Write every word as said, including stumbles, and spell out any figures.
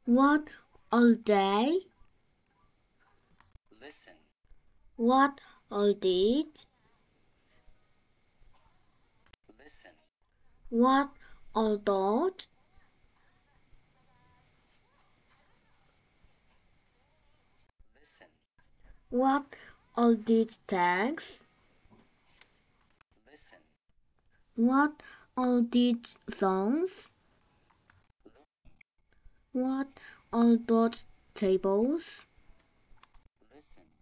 What are they? Listen. What are these? Listen. What are those? Listen. What are these tags? Listen. What are these songs? What are those tables?